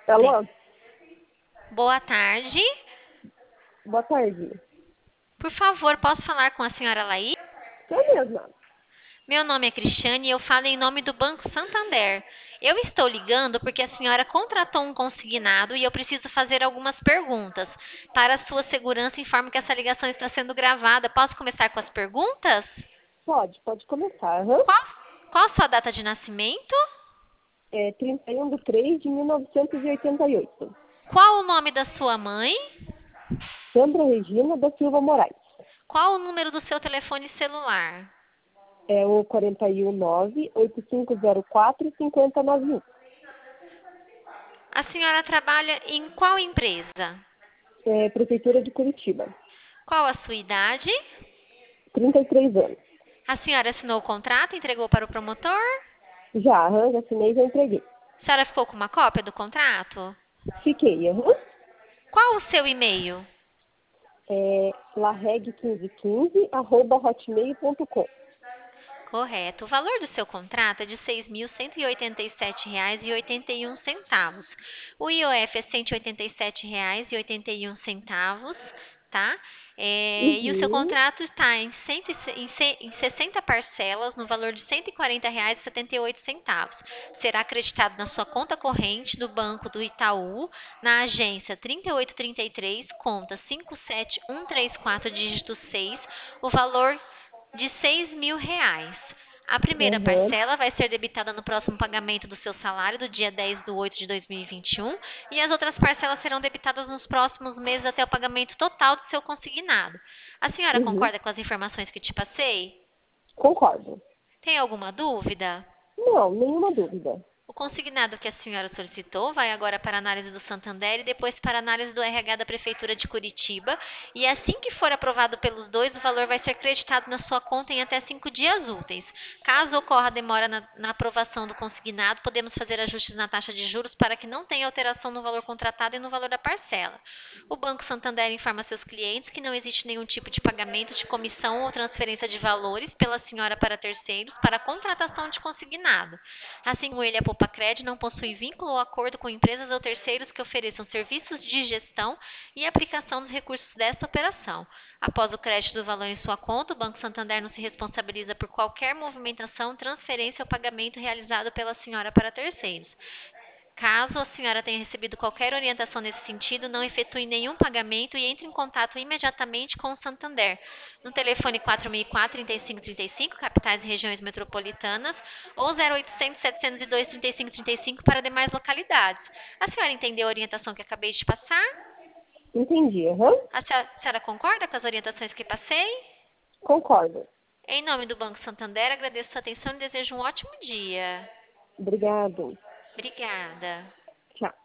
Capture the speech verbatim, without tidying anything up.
Alô? Boa tarde. Boa tarde. Por favor, posso falar com a senhora Laís? Sou mesma. Meu nome é Cristiane e eu falo em nome do Banco Santander. Eu estou ligando porque a senhora contratou um consignado e eu preciso fazer algumas perguntas. Para a sua segurança, informo que essa ligação está sendo gravada. Posso começar com as perguntas? Pode, pode começar. Aham. Qual, qual a sua data de nascimento? É trinta e um de três de mil novecentos e oitenta e oito. Qual o nome da sua mãe? Sandra Regina da Silva Moraes. Qual o número do seu telefone celular? É o quatro um nove, oito cinco zero quatro, cinco zero nove um. A senhora trabalha em qual empresa? É Prefeitura de Curitiba. Qual a sua idade? trinta e três anos. A senhora assinou o contrato e entregou para o promotor? Já, aham, já assinei e já entreguei. A senhora ficou com uma cópia do contrato? Fiquei, aham. Qual o seu e-mail? É larreg quinze quinze, arroba hotmail ponto com. Correto. O valor do seu contrato é de seis mil cento e oitenta e sete reais e oitenta e um centavos. O I O F é cento e oitenta e sete reais e oitenta e um centavos, tá? É, e o seu Uhum, contrato está em, cento e se- em se- em sessenta parcelas no valor de cento e quarenta reais e setenta e oito centavos. Será acreditado na sua conta corrente do Banco do Itaú, na agência trinta e oito trinta e três, conta cinco sete um três quatro, dígito seis, o valor de seis mil reais. A primeira aham, parcela vai ser debitada no próximo pagamento do seu salário, do dia dez de oito de dois mil e vinte e um, e as outras parcelas serão debitadas nos próximos meses até o pagamento total do seu consignado. A senhora uhum. concorda com as informações que te passei? Concordo. Tem alguma dúvida? Não, nenhuma dúvida. O consignado que a senhora solicitou vai agora para a análise do Santander e depois para a análise do R H da Prefeitura de Curitiba. E assim que for aprovado pelos dois, o valor vai ser creditado na sua conta em até cinco dias úteis. Caso ocorra demora na, na aprovação do consignado, podemos fazer ajustes na taxa de juros para que não tenha alteração no valor contratado e no valor da parcela. O Banco Santander informa seus clientes que não existe nenhum tipo de pagamento de comissão ou transferência de valores pela senhora para terceiros para a contratação de consignado. Assim como ele, a Poupa-Cred não possui vínculo ou acordo com empresas ou terceiros que ofereçam serviços de gestão e aplicação dos recursos desta operação. Após o crédito do valor em sua conta, o Banco Santander não se responsabiliza por qualquer movimentação, transferência ou pagamento realizado pela senhora para terceiros. Caso a senhora tenha recebido qualquer orientação nesse sentido, não efetue nenhum pagamento e entre em contato imediatamente com o Santander, no telefone quatro mil e quatro, trinta e cinco trinta e cinco, capitais e regiões metropolitanas, ou zero oitocentos, setecentos e dois, trinta e cinco trinta e cinco para demais localidades. A senhora entendeu a orientação que acabei de passar? Entendi, aham. A senhora, a senhora concorda com as orientações que passei? Concordo. Em nome do Banco Santander, agradeço sua atenção e desejo um ótimo dia. Obrigado. Obrigada. Tchau.